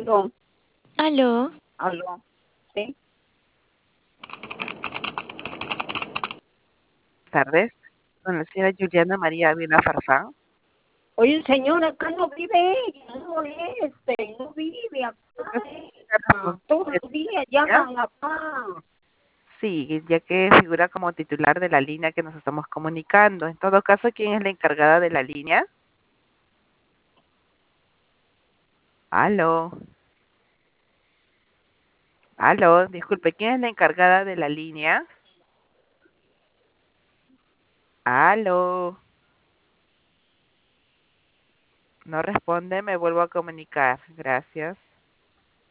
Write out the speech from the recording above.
Aló, Aló, aló, sí. Tardes, con la señora Juliana María Ávila Farfán. Oye, señor, acá no vive ella, no moleste, no vive acá ella. Todos los días llaman acá. Sí, ya que figura como titular de la línea que nos estamos comunicando. En todo caso, ¿quién es la encargada de la línea? Aló, aló, disculpe, ¿quién es la encargada de la línea? Aló, no responde, me vuelvo a comunicar. Gracias.